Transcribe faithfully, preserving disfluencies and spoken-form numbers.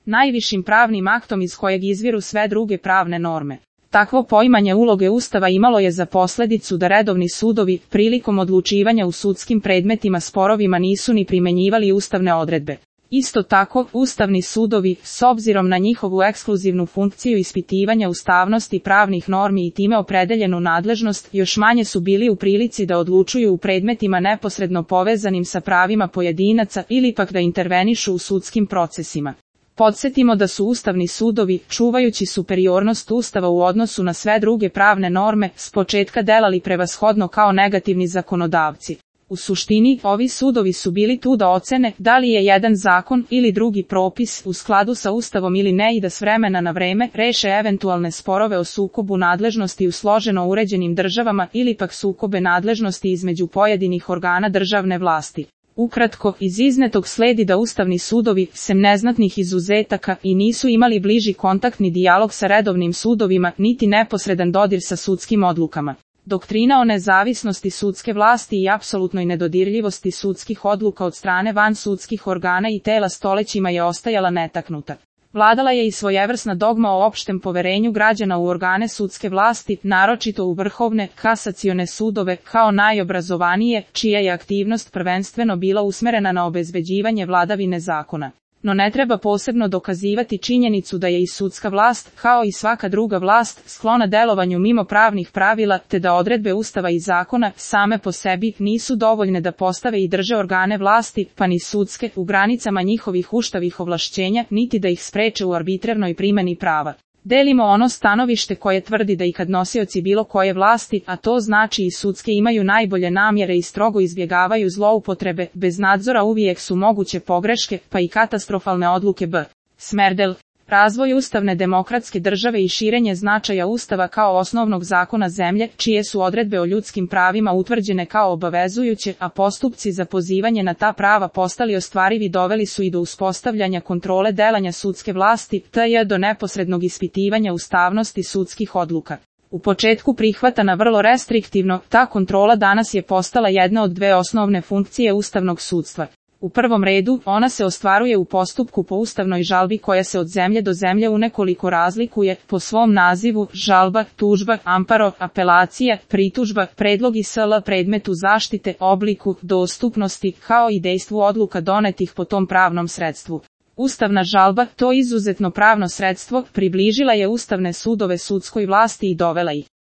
najvišim pravnim aktom iz kojeg izviru sve druge pravne norme. Takvo poimanje uloge Ustava imalo je za posljedicu da redovni sudovi, prilikom odlučivanja u sudskim predmetima sporovima nisu ni primenjivali ustavne odredbe. Isto tako, ustavni sudovi, s obzirom na njihovu ekskluzivnu funkciju ispitivanja ustavnosti pravnih normi i time opredeljenu nadležnost, još manje su bili u prilici da odlučuju u predmetima neposredno povezanim sa pravima pojedinaca ili pak da intervenišu u sudskim procesima. Podsjetimo da su ustavni sudovi, čuvajući superiornost Ustava u odnosu na sve druge pravne norme, s početka delali prevashodno kao negativni zakonodavci. U suštini, ovi sudovi su bili tu da ocene da li je jedan zakon ili drugi propis u skladu sa Ustavom ili ne i da s vremena na vreme reše eventualne sporove o sukobu nadležnosti u složeno uređenim državama ili pak sukobe nadležnosti između pojedinih organa državne vlasti. Ukratko, iz iznetog sledi da ustavni sudovi, sem neznatnih izuzetaka, i nisu imali bliži kontaktni dijalog sa redovnim sudovima, niti neposredan dodir sa sudskim odlukama. Doktrina o nezavisnosti sudske vlasti i apsolutnoj nedodirljivosti sudskih odluka od strane vansudskih organa i tela stolećima je ostajala netaknuta. Vladala je i svojevrsna dogma o opštem poverenju građana u organe sudske vlasti, naročito u vrhovne, kasacione sudove, kao najobrazovanije, čija je aktivnost prvenstveno bila usmerena na obezbeđivanje vladavine zakona. No ne treba posebno dokazivati činjenicu da je i sudska vlast, kao i svaka druga vlast, sklona delovanju mimo pravnih pravila, te da odredbe Ustava i zakona, same po sebi, nisu dovoljne da postave i drže organe vlasti, pa ni sudske, u granicama njihovih ustavnih ovlašćenja, niti da ih spreče u arbitrarnoj primjeni prava. Delimo ono stanovište koje tvrdi da i kad nosioci bilo koje vlasti, a to znači i sudske, imaju najbolje namjere i strogo izbjegavaju zloupotrebe, bez nadzora uvijek su moguće pogreške, pa i katastrofalne odluke. B. Smerdel. Razvoj ustavne demokratske države i širenje značaja Ustava kao osnovnog zakona zemlje, čije su odredbe o ljudskim pravima utvrđene kao obavezujuće, a postupci za pozivanje na ta prava postali ostvarivi, doveli su i do uspostavljanja kontrole delanja sudske vlasti, tj. do neposrednog ispitivanja ustavnosti sudskih odluka. U početku prihvatana vrlo restriktivno, ta kontrola danas je postala jedna od dve osnovne funkcije ustavnog sudstva. U prvom redu, ona se ostvaruje u postupku po ustavnoj žalbi koja se od zemlje do zemlje unekoliko razlikuje, po svom nazivu, žalba, tužba, amparo, apelacija, pritužba, predlog i sl. Predmetu zaštite, obliku, dostupnosti, kao i dejstvu odluka donetih po tom pravnom sredstvu. Ustavna žalba, to izuzetno pravno sredstvo, približila je ustavne sudove sudskoj vlasti i dovela ih